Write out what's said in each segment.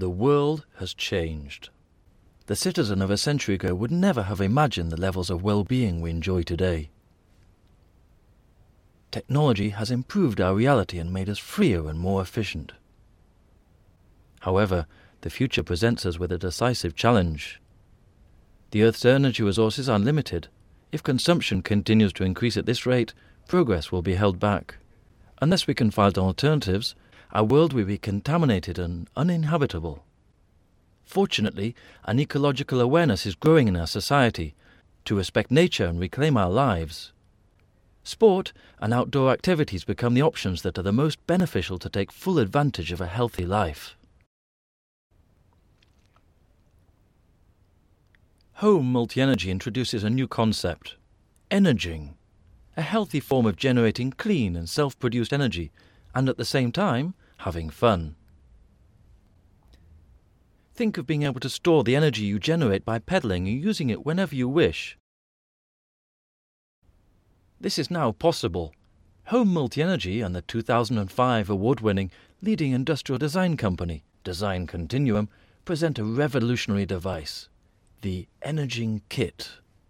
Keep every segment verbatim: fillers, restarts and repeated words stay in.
The world has changed. The citizen of a century ago would never have imagined the levels of well-being we enjoy today. Technology has improved our reality and made us freer and more efficient. However, the future presents us with a decisive challenge. The Earth's energy resources are limited. If consumption continues to increase at this rate, progress will be held back. Unless we can find alternatives, our world will be contaminated and uninhabitable. Fortunately, an ecological awareness is growing in our society to respect nature and reclaim our lives. Sport and outdoor activities become the options that are the most beneficial to take full advantage of a healthy life. Home multi-energy introduces a new concept, energing, a healthy form of generating clean and self-produced energy, and at the same time, having fun. Think of being able to store the energy you generate by pedaling and using it whenever you wish. This is now possible. Home Multi-Energy and the two thousand five award-winning leading industrial design company, Design Continuum, present a revolutionary device, the Energing Kit.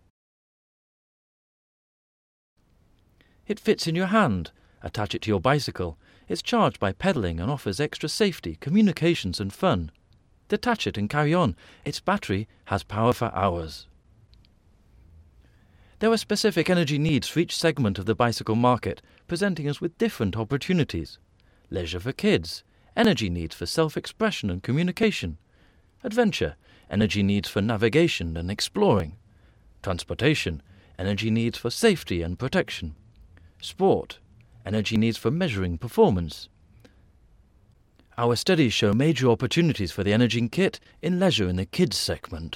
It fits in your hand. Attach it to your bicycle. It's charged by pedaling and offers extra safety, communications and fun. Detach it and carry on. Its battery has power for hours. There are specific energy needs for each segment of the bicycle market, presenting us with different opportunities. Leisure for kids, energy needs for self-expression and communication. Adventure, energy needs for navigation and exploring. Transportation, energy needs for safety and protection. Sport, energy needs for measuring performance. Our studies show major opportunities for the Energing Kit in leisure in the kids segment.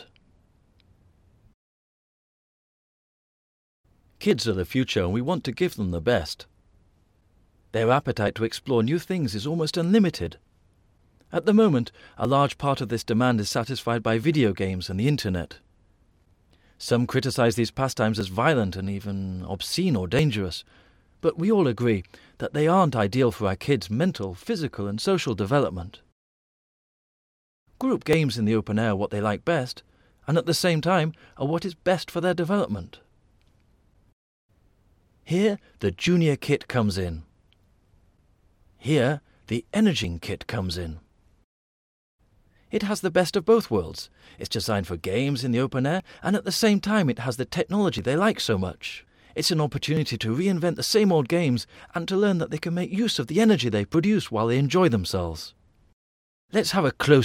Kids are the future and we want to give them the best. Their appetite to explore new things is almost unlimited. At the moment, a large part of this demand is satisfied by video games and the internet. Some criticize these pastimes as violent and even obscene or dangerous, but we all agree that they aren't ideal for our kids' mental, physical and social development. Group games in the open air are what they like best, and at the same time are what is best for their development. Here, the Junior Kit comes in. Here, the Energing Kit comes in. It has the best of both worlds. It's designed for games in the open air, and at the same time it has the technology they like so much. It's an opportunity to reinvent the same old games and to learn that they can make use of the energy they produce while they enjoy themselves. Let's have a closer